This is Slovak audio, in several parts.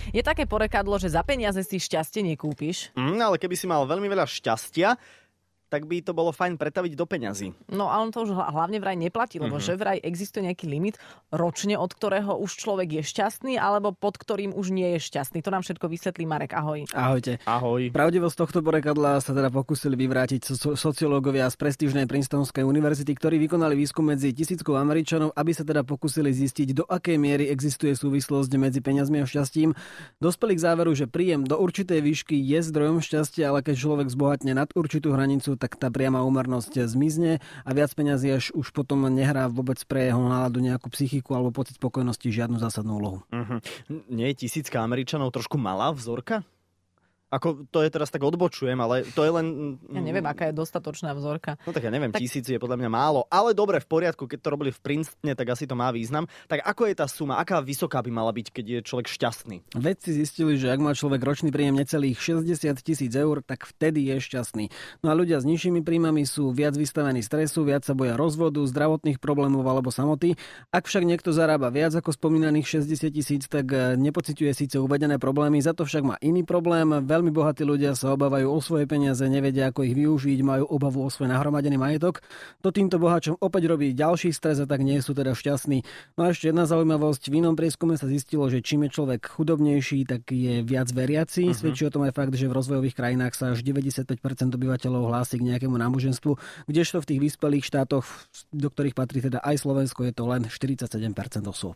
Je také porekadlo, že za peniaze si šťastie nekúpiš. Ale keby si mal veľmi veľa šťastia, tak by to bolo fajn pretaviť do peňazí. No a on to už hlavne vraj neplatí, lebo že vraj existuje nejaký limit ročne, od ktorého už človek je šťastný, alebo pod ktorým už nie je šťastný. To nám všetko vysvetlí Marek. Ahoj. Ahojte. Ahoj. Pravdivosť tohto porekadla sa teda pokúsili vyvrátiť sociológovia z prestížnej Princetonskej univerzity, ktorí vykonali výskum medzi 1000 Američanov, aby sa teda pokúsili zistiť, do akej miery existuje súvislosť medzi peňazmi a šťastím. Dospeli k záveru, že príjem do určitej výšky je zdrojom šťastia, ale keď človek zbohatne nad určitú hranicu, tak tá priama úmernosť zmizne a viac peňazí až už potom nehrá vôbec pre jeho náladu nejakú psychiku alebo pocit spokojnosti žiadnu zásadnú úlohu. Nie je 1000 Američanov trošku malá vzorka? Ako to je teraz tak odbočujem, ale to je len... Ja neviem, aká je dostatočná vzorka. No tak ja neviem, 1000 je podľa mňa málo. Ale dobre, v poriadku, keď to robili v Princetone, tak asi to má význam. Tak ako je tá suma? Aká vysoká by mala byť, keď je človek šťastný? Vedci zistili, že ak má človek ročný príjem necelých 60 000 eur, tak vtedy je šťastný. No a ľudia s nižšími príjmami sú viac vystavení stresu, viac sa boja rozvodu, zdravotných problémov alebo samoty. Ak však niekto zarába viac ako spomínaných 60 000, tak nepociťuje síce uvedené problémy, za to však má iný problém. Veľmi bohatí ľudia sa obávajú o svoje peniaze, nevedia, ako ich využiť, majú obavu o svoj nahromadený majetok. To týmto bohačom opäť robí ďalší stres a tak nie sú teda šťastní. No a ešte jedna zaujímavosť. V inom prieskume sa zistilo, že čím je človek chudobnejší, tak je viac veriaci. Svedčí o tom aj fakt, že v rozvojových krajinách sa až 95% obyvateľov hlási k nejakému náboženstvu, kdežto v tých vyspelých štátoch, do ktorých patrí teda aj Slovensko, je to len 47% osôb.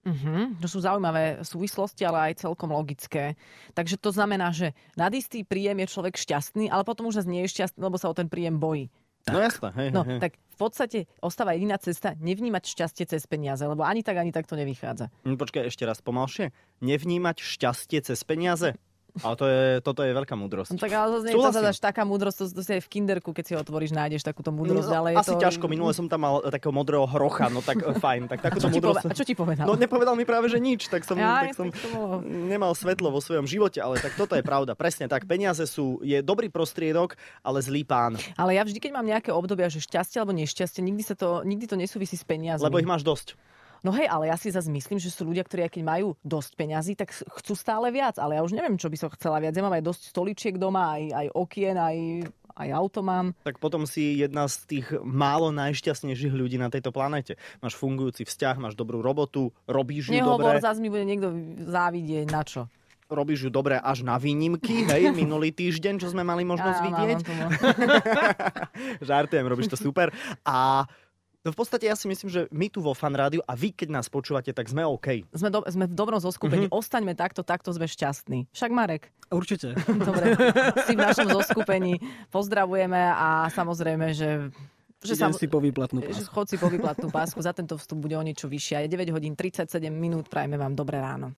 To sú zaujímavé súvislosti, ale aj celkom logické. Takže to znamená, že nad istý príjem je človek šťastný, ale potom už zase nie je šťastný, lebo sa o ten príjem bojí. Tak. No jasné. Hej. Tak v podstate ostáva jediná cesta nevnímať šťastie cez peniaze, lebo ani tak to nevychádza. Počkaj, ešte raz pomalšie. Nevnímať šťastie cez peniaze? Ale toto je veľká múdrosť. No tak ale zase nie je to až taká múdrosť, to si aj v kinderku, keď si ho otvoríš, nájdeš takúto múdrosť. Ale asi ťažko, minule som tam mal takého modrého hrocha, no tak fajn. Tak takúto múdrosť. A čo ti povedal? No nepovedal mi práve, že nič, tak som nemal svetlo vo svojom živote, ale tak toto je pravda. Presne tak, peniaze je dobrý prostriedok, ale zlý pán. Ale ja vždy, keď mám nejaké obdobia, že šťastie alebo nešťastie, nikdy to nesúvisí s peniazmi. Lebo ich máš dosť. No hej, ale ja si zase myslím, že sú ľudia, ktorí keď majú dosť peňazí, tak chcú stále viac. Ale ja už neviem, čo by som chcela viac. Ja mám aj dosť stoličiek doma, aj okien, aj auto mám. Tak potom si jedna z tých málo najšťastnejších ľudí na tejto planéte. Máš fungujúci vzťah, máš dobrú robotu, robíš ju dobre. Nehovor, zase mi bude niekto závidieť, na čo? Robíš ju dobre až na výnimky, hej, minulý týždeň, čo sme mali možnosť vidieť. Žartujem, robíš to super. A no v podstate ja si myslím, že my tu vo Fan Rádiu a vy, keď nás počúvate, tak sme OK. Sme v dobrom zoskupení. Ostaňme takto sme šťastní. Však Marek? Určite. Dobre, si v našom zoskupení. Pozdravujeme a samozrejme, že si po výplatnú pásku. Chod si po výplatnú pásku. Za tento vstup bude o niečo vyššie. Je 9 hodín 37 minút. Prajme vám dobré ráno.